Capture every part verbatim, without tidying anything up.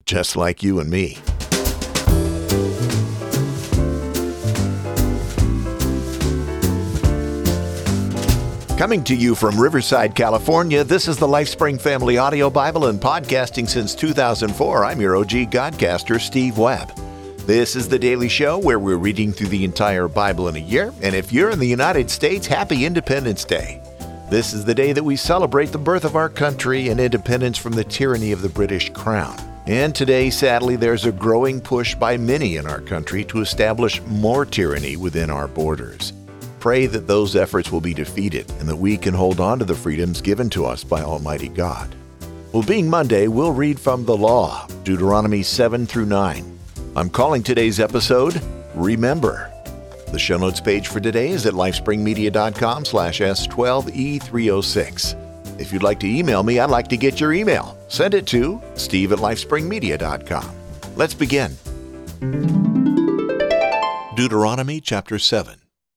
just like you and me. Coming to you from Riverside, California, this is the LifeSpring Family Audio Bible and podcasting since two thousand four. I'm your O G Godcaster, Steve Webb. This is the daily show where we're reading through the entire Bible in a year. And if you're in the United States, happy Independence Day. This is the day that we celebrate the birth of our country and independence from the tyranny of the British Crown. And today, sadly, there's a growing push by many in our country to establish more tyranny within our borders. Pray that those efforts will be defeated and that we can hold on to the freedoms given to us by Almighty God. Well, being Monday, we'll read from the Law, Deuteronomy seven through nine. I'm calling today's episode, Remember. The show notes page for today is at lifespringmedia.com slash S12E306. If you'd like to email me, I'd like to get your email. Send it to steve at lifespringmedia dot com. Let's begin. Deuteronomy chapter seven.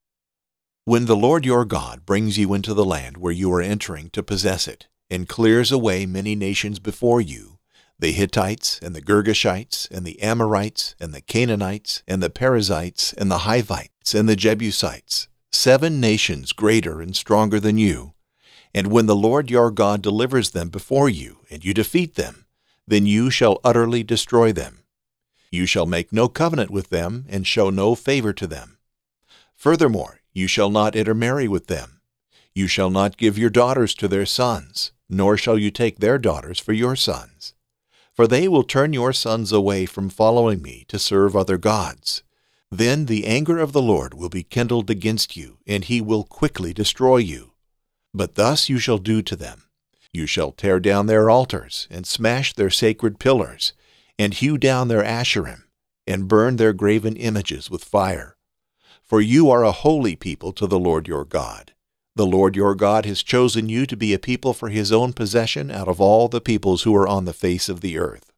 When the Lord your God brings you into the land where you are entering to possess it, and clears away many nations before you, the Hittites, and the Girgashites, and the Amorites, and the Canaanites, and the Perizzites, and the Hivites, and the Jebusites, seven nations greater and stronger than you, and when the Lord your God delivers them before you, and you defeat them, then you shall utterly destroy them. You shall make no covenant with them, and show no favor to them. Furthermore, you shall not intermarry with them. You shall not give your daughters to their sons, nor shall you take their daughters for your sons. For they will turn your sons away from following me to serve other gods. Then the anger of the Lord will be kindled against you, and he will quickly destroy you. But thus you shall do to them. You shall tear down their altars, and smash their sacred pillars, and hew down their Asherim, and burn their graven images with fire. For you are a holy people to the Lord your God. The Lord your God has chosen you to be a people for his own possession out of all the peoples who are on the face of the earth.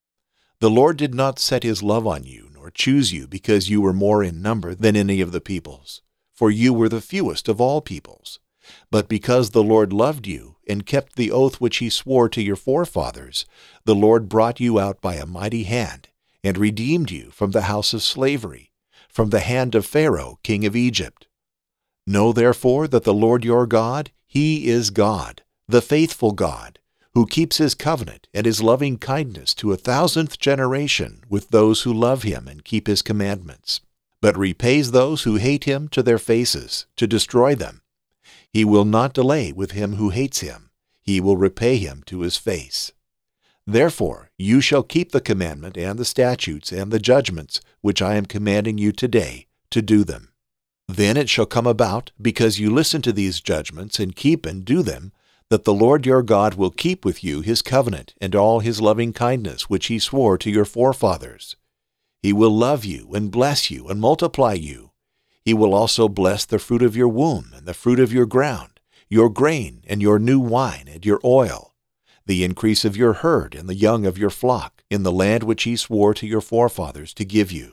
The Lord did not set his love on you, nor choose you because you were more in number than any of the peoples, for you were the fewest of all peoples, but because the Lord loved you and kept the oath which he swore to your forefathers. The Lord brought you out by a mighty hand and redeemed you from the house of slavery, from the hand of Pharaoh, king of Egypt. Know therefore that the Lord your God, he is God, the faithful God, who keeps his covenant and his loving kindness to a thousandth generation with those who love him and keep his commandments, but repays those who hate him to their faces, to destroy them. He will not delay with him who hates him. He will repay him to his face. Therefore you shall keep the commandment and the statutes and the judgments which I am commanding you today, to do them. Then it shall come about, because you listen to these judgments and keep and do them, that the Lord your God will keep with you his covenant and all his loving kindness which he swore to your forefathers. He will love you and bless you and multiply you. He will also bless the fruit of your womb and the fruit of your ground, your grain and your new wine and your oil, the increase of your herd and the young of your flock, in the land which he swore to your forefathers to give you.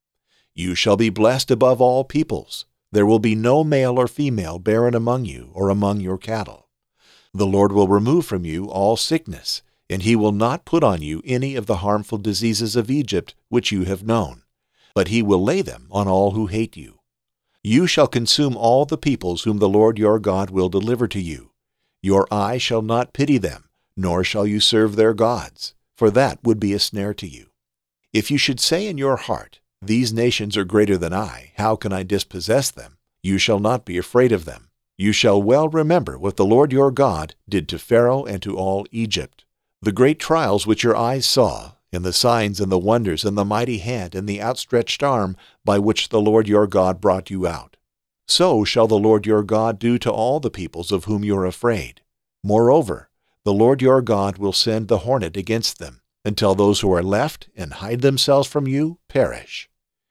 You shall be blessed above all peoples. There will be no male or female barren among you or among your cattle. The Lord will remove from you all sickness, and he will not put on you any of the harmful diseases of Egypt which you have known, but he will lay them on all who hate you. You shall consume all the peoples whom the Lord your God will deliver to you. Your eye shall not pity them, nor shall you serve their gods, for that would be a snare to you. If you should say in your heart, these nations are greater than I, how can I dispossess them? You shall not be afraid of them. You shall well remember what the Lord your God did to Pharaoh and to all Egypt, the great trials which your eyes saw, and the signs and the wonders and the mighty hand and the outstretched arm by which the Lord your God brought you out. So shall the Lord your God do to all the peoples of whom you are afraid. Moreover, the Lord your God will send the hornet against them, until those who are left and hide themselves from you perish.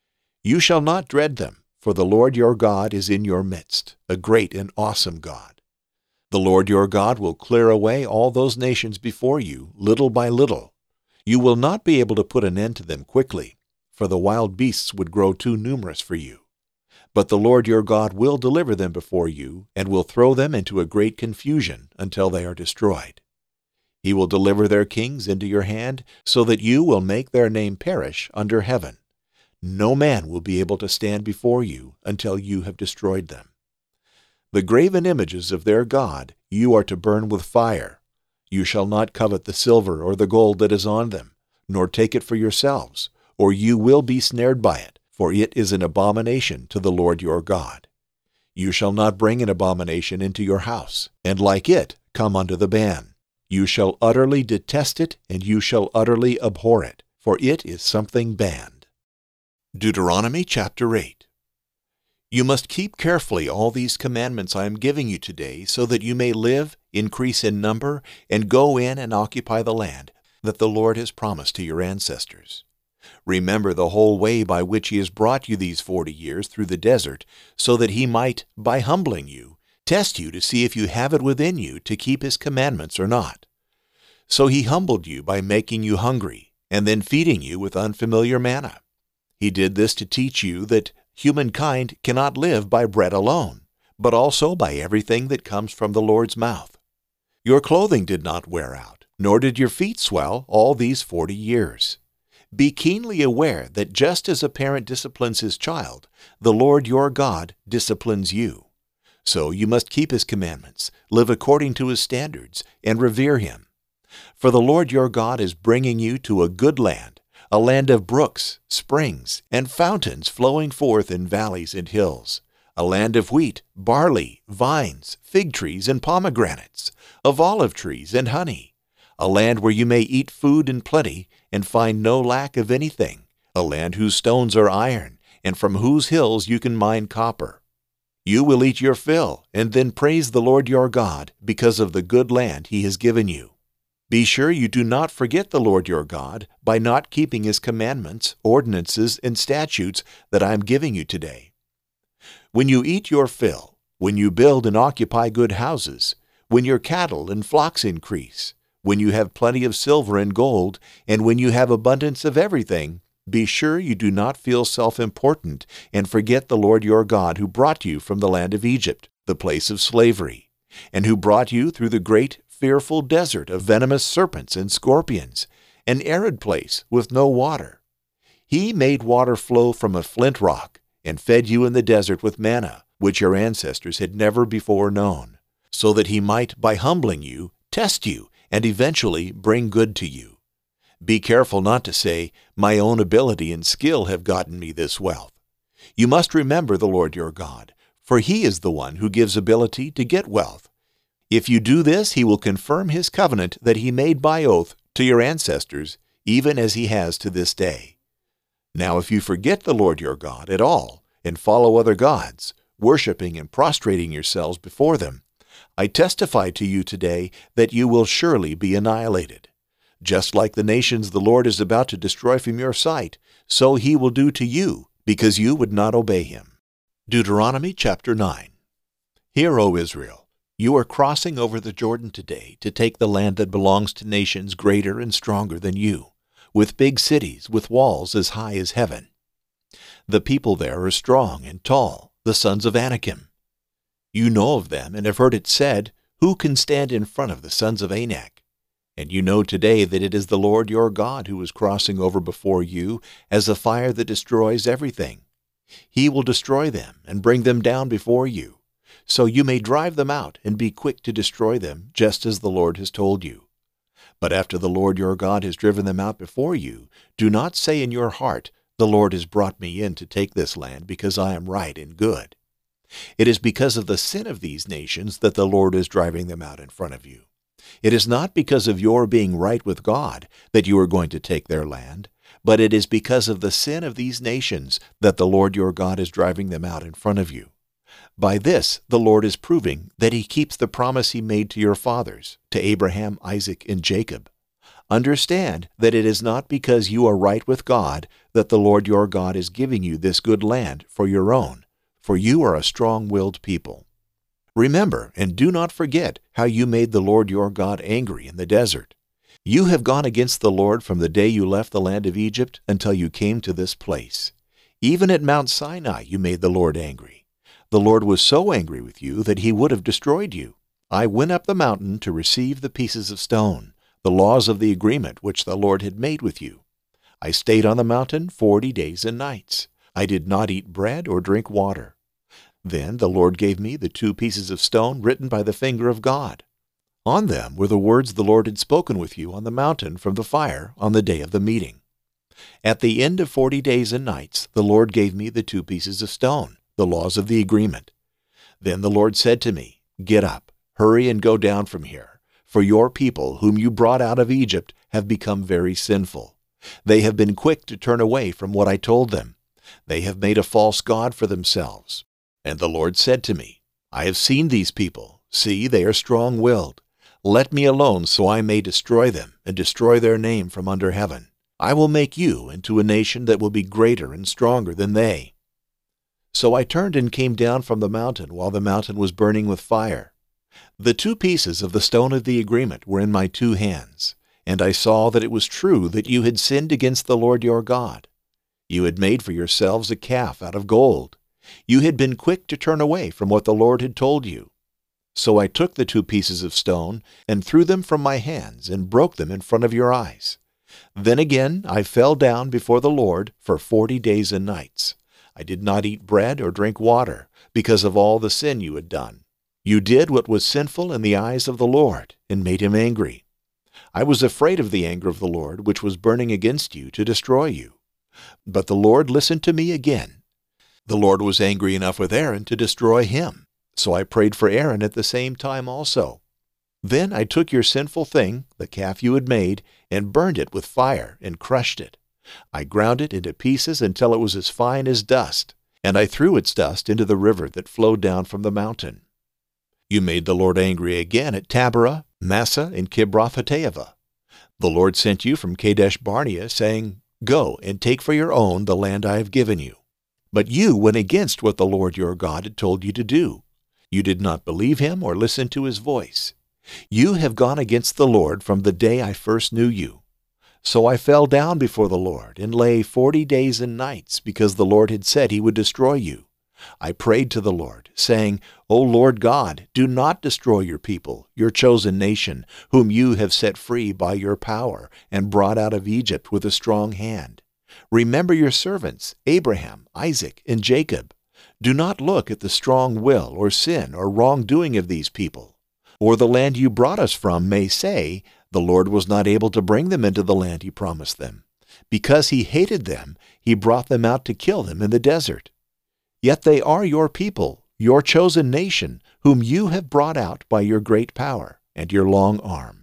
You shall not dread them, for the Lord your God is in your midst, a great and awesome God. The Lord your God will clear away all those nations before you, little by little. You will not be able to put an end to them quickly, for the wild beasts would grow too numerous for you. But the Lord your God will deliver them before you, and will throw them into a great confusion until they are destroyed. He will deliver their kings into your hand, so that you will make their name perish under heaven. No man will be able to stand before you until you have destroyed them. The graven images of their God you are to burn with fire. You shall not covet the silver or the gold that is on them, nor take it for yourselves, or you will be snared by it, for it is an abomination to the Lord your God. You shall not bring an abomination into your house, and like it come under the ban. You shall utterly detest it, and you shall utterly abhor it, for it is something banned. Deuteronomy chapter eight. You must keep carefully all these commandments I am giving you today, so that you may live, increase in number, and go in and occupy the land that the Lord has promised to your ancestors. Remember the whole way by which he has brought you these forty years through the desert, so that he might, by humbling you, test you to see if you have it within you to keep his commandments or not. So he humbled you by making you hungry, and then feeding you with unfamiliar manna. He did this to teach you that humankind cannot live by bread alone, but also by everything that comes from the Lord's mouth. Your clothing did not wear out, nor did your feet swell all these forty years. Be keenly aware that just as a parent disciplines his child, the Lord your God disciplines you. So you must keep his commandments, live according to his standards, and revere him. For the Lord your God is bringing you to a good land, a land of brooks, springs, and fountains flowing forth in valleys and hills, a land of wheat, barley, vines, fig trees, and pomegranates, of olive trees and honey, a land where you may eat food in plenty and find no lack of anything, a land whose stones are iron, and from whose hills you can mine copper. You will eat your fill, and then praise the Lord your God because of the good land he has given you. Be sure you do not forget the Lord your God by not keeping his commandments, ordinances, and statutes that I am giving you today. When you eat your fill, when you build and occupy good houses, when your cattle and flocks increase, when you have plenty of silver and gold, and when you have abundance of everything, be sure you do not feel self-important and forget the Lord your God who brought you from the land of Egypt, the place of slavery, and who brought you through the great, fearful desert of venomous serpents and scorpions, an arid place with no water. He made water flow from a flint rock and fed you in the desert with manna, which your ancestors had never before known, so that he might, by humbling you, test you, and eventually bring good to you. Be careful not to say, "My own ability and skill have gotten me this wealth." You must remember the Lord your God, for he is the one who gives ability to get wealth. If you do this, he will confirm his covenant that he made by oath to your ancestors, even as he has to this day. Now if you forget the Lord your God at all, and follow other gods, worshiping and prostrating yourselves before them, I testify to you today that you will surely be annihilated. Just like the nations the Lord is about to destroy from your sight, so he will do to you, because you would not obey him. Deuteronomy chapter nine. Hear, O Israel, you are crossing over the Jordan today to take the land that belongs to nations greater and stronger than you, with big cities with walls as high as heaven. The people there are strong and tall, the sons of Anakim. You know of them and have heard it said, "Who can stand in front of the sons of Anak?" And you know today that it is the Lord your God who is crossing over before you as a fire that destroys everything. He will destroy them and bring them down before you, so you may drive them out and be quick to destroy them, just as the Lord has told you. But after the Lord your God has driven them out before you, do not say in your heart, "The Lord has brought me in to take this land because I am right and good." It is because of the sin of these nations that the Lord is driving them out in front of you. It is not because of your being right with God that you are going to take their land, but it is because of the sin of these nations that the Lord your God is driving them out in front of you. By this the Lord is proving that he keeps the promise he made to your fathers, to Abraham, Isaac, and Jacob. Understand that it is not because you are right with God that the Lord your God is giving you this good land for your own, for you are a strong-willed people. Remember and do not forget how you made the Lord your God angry in the desert. You have gone against the Lord from the day you left the land of Egypt until you came to this place. Even at Mount Sinai you made the Lord angry. The Lord was so angry with you that he would have destroyed you. I went up the mountain to receive the pieces of stone, the laws of the agreement which the Lord had made with you. I stayed on the mountain forty days and nights. I did not eat bread or drink water. Then the Lord gave me the two pieces of stone written by the finger of God. On them were the words the Lord had spoken with you on the mountain from the fire on the day of the meeting. At the end of forty days and nights, the Lord gave me the two pieces of stone, the laws of the agreement. Then the Lord said to me, Get up, hurry and go down from here, for your people whom you brought out of Egypt have become very sinful. They have been quick to turn away from what I told them. They have made a false god for themselves. And the Lord said to me, I have seen these people. See, they are strong-willed. Let me alone so I may destroy them and destroy their name from under heaven. I will make you into a nation that will be greater and stronger than they. So I turned and came down from the mountain while the mountain was burning with fire. The two pieces of the stone of the agreement were in my two hands, and I saw that it was true that you had sinned against the Lord your God. You had made for yourselves a calf out of gold. You had been quick to turn away from what the Lord had told you. So I took the two pieces of stone and threw them from my hands and broke them in front of your eyes. Then again I fell down before the Lord for forty days and nights. I did not eat bread or drink water because of all the sin you had done. You did what was sinful in the eyes of the Lord and made him angry. I was afraid of the anger of the Lord, which was burning against you to destroy you. But the Lord listened to me again. The Lord was angry enough with Aaron to destroy him, so I prayed for Aaron at the same time also. Then I took your sinful thing, the calf you had made, and burned it with fire and crushed it. I ground it into pieces until it was as fine as dust, and I threw its dust into the river that flowed down from the mountain. You made the Lord angry again at Taberah, Massah, and Kibroth-Hattaavah. The Lord sent you from Kadesh Barnea, saying, Go and take for your own the land I have given you. But you went against what the Lord your God had told you to do. You did not believe him or listen to his voice. You have gone against the Lord from the day I first knew you. So I fell down before the Lord and lay forty days and nights because the Lord had said he would destroy you. I prayed to the Lord, saying, O Lord God, do not destroy your people, your chosen nation, whom you have set free by your power and brought out of Egypt with a strong hand. Remember your servants, Abraham, Isaac, and Jacob. Do not look at the strong will or sin or wrongdoing of these people. Or the land you brought us from may say, the Lord was not able to bring them into the land he promised them. Because he hated them, he brought them out to kill them in the desert. Yet they are your people, your chosen nation, whom you have brought out by your great power and your long arm.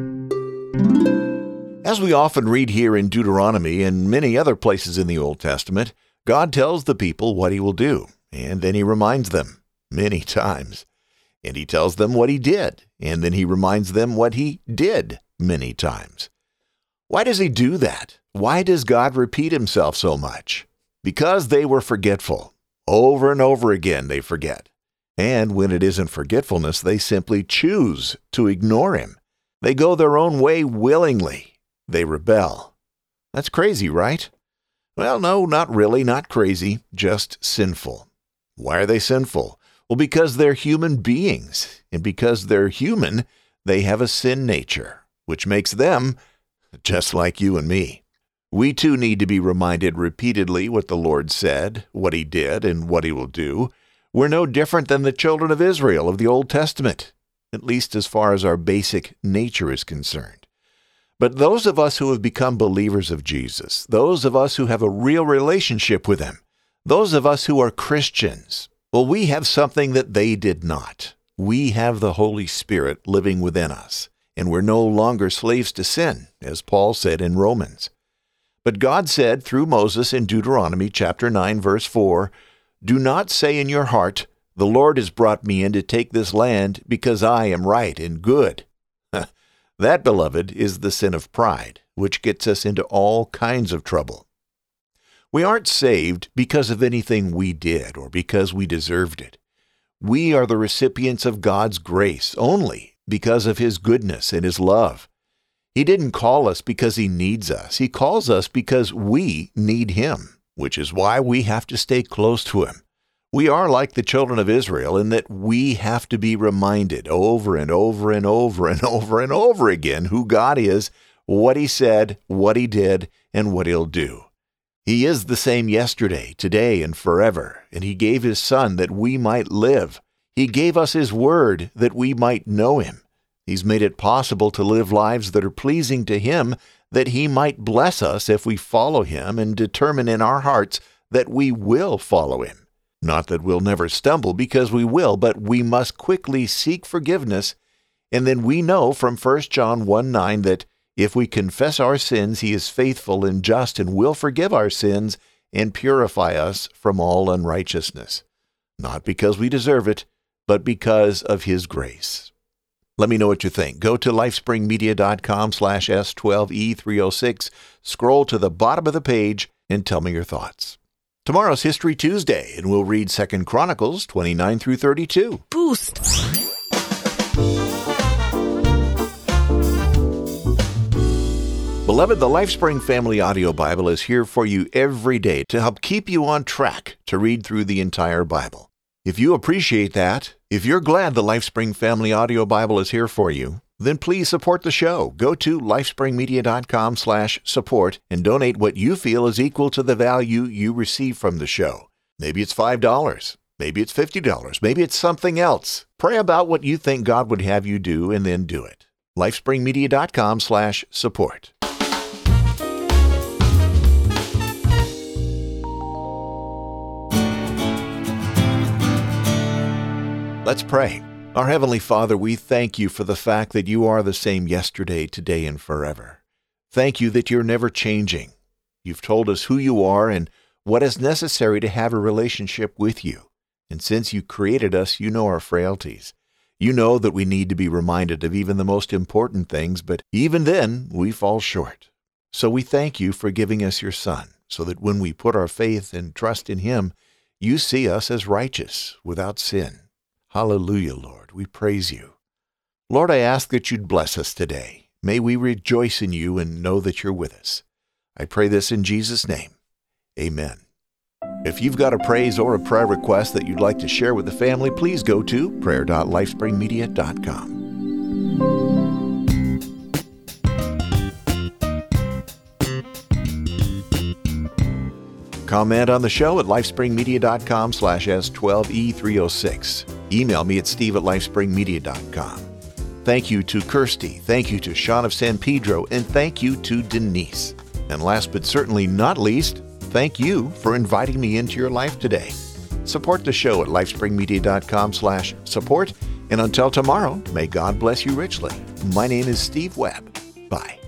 As we often read here in Deuteronomy and many other places in the Old Testament, God tells the people what he will do, and then he reminds them many times. And he tells them what he did, and then he reminds them what he did many times. Why does he do that? Why does God repeat himself so much? Because they were forgetful. Over and over again they forget. And when it isn't forgetfulness, they simply choose to ignore him. They go their own way willingly. They rebel. That's crazy, right? Well, no, not really, not crazy, just sinful. Why are they sinful? Well, because they're human beings, and because they're human, they have a sin nature, which makes them just like you and me. We too need to be reminded repeatedly what the Lord said, what he did, and what he will do. We're no different than the children of Israel of the Old Testament, at least as far as our basic nature is concerned. But those of us who have become believers of Jesus, those of us who have a real relationship with him, those of us who are Christians, well, we have something that they did not. We have the Holy Spirit living within us, and we're no longer slaves to sin, as Paul said in Romans. But God said through Moses in Deuteronomy chapter nine, verse four, Do not say in your heart, The Lord has brought me in to take this land because I am right and good. That, beloved, is the sin of pride, which gets us into all kinds of trouble. We aren't saved because of anything we did or because we deserved it. We are the recipients of God's grace only because of his goodness and his love. He didn't call us because he needs us. He calls us because we need him, which is why we have to stay close to him. We are like the children of Israel in that we have to be reminded over and over and over and over and over again who God is, what He said, what He did, and what He'll do. He is the same yesterday, today, and forever, and He gave His Son that we might live. He gave us His Word that we might know Him. He's made it possible to live lives that are pleasing to Him, that He might bless us if we follow Him and determine in our hearts that we will follow Him. Not that we'll never stumble, because we will, but we must quickly seek forgiveness. And then we know from First John one nine that if we confess our sins, He is faithful and just and will forgive our sins and purify us from all unrighteousness. Not because we deserve it, but because of His grace. Let me know what you think. Go to lifespringmedia.com slash S12E306, scroll to the bottom of the page, and tell me your thoughts. Tomorrow's History Tuesday, and we'll read Second Chronicles twenty-nine through thirty-two. Boost! Beloved, the LifeSpring Family Audio Bible is here for you every day to help keep you on track to read through the entire Bible. If you appreciate that, if you're glad the LifeSpring Family Audio Bible is here for you, then please support the show. Go to lifespringmedia.com slash support and donate what you feel is equal to the value you receive from the show. Maybe it's five dollars. Maybe it's fifty dollars. Maybe it's something else. Pray about what you think God would have you do and then do it. lifespringmedia.com slash support. Let's pray. Our Heavenly Father, we thank You for the fact that You are the same yesterday, today, and forever. Thank You that You're never changing. You've told us who You are and what is necessary to have a relationship with You. And since You created us, You know our frailties. You know that we need to be reminded of even the most important things, but even then, we fall short. So we thank You for giving us Your Son, so that when we put our faith and trust in Him, You see us as righteous, without sin. Hallelujah, Lord. We praise You. Lord, I ask that You'd bless us today. May we rejoice in You and know that You're with us. I pray this in Jesus' name. Amen. If you've got a praise or a prayer request that you'd like to share with the family, please go to prayer dot lifespringmedia dot com. Comment on the show at lifespringmedia.com slash S12E306. Email me at steve at lifespringmedia dot com. Thank you to Kirsty, thank you to Sean of San Pedro, and thank you to Denise. And last but certainly not least, thank you for inviting me into your life today. Support the show at lifespringmedia.com slash support. And until tomorrow, may God bless you richly. My name is Steve Webb. Bye.